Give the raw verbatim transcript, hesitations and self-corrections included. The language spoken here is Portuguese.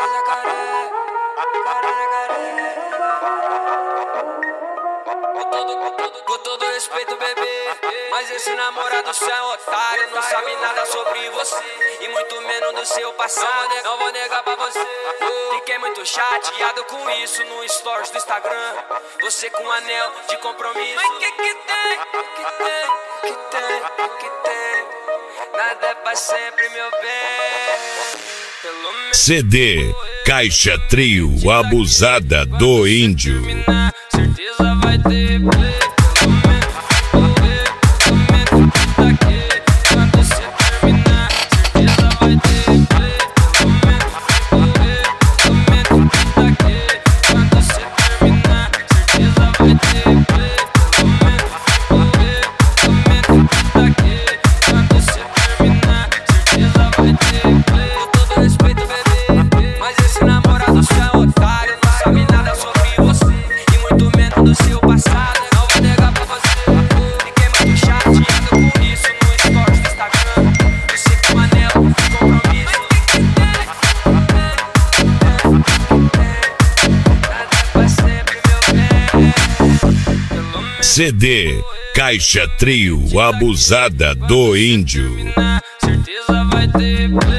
jacaré, jacaré, jacaré. Com todo, com todo, com todo respeito, bebê, mas esse namorado seu é otário, não sabe nada sobre você e muito menos do seu passado. Não vou negar pra você. Fiquei muito chateado com isso no stories do Instagram. Você com um anel de compromisso. Mas que que tem? Que tem? Que tem? Que tem? Nada é pra sempre, meu bem. Pelo menos C D Caixa Trio Abusada do Índio. certeza vai ter play. Pelo menos, pelo menos daqui, quando você terminar, certeza vai ter play. Pelo menos, pelo menos daqui, quando você terminar, certeza vai ter play. Pelo menos, pelo menos daqui, quando você terminar, certeza vai ter play. Com todo respeito, bebê, mas esse namorado seu é otário, não sabe nada sobre você e muito menos do seu passado. Não vou negar pra você. Fiquei muito chateado com isso no stories do Instagram. Você com um anel de compromisso. Nada pra sempre, meu bem. Pelo menos C D Caixa Trio Abusada do Índio. certeza vai ter play.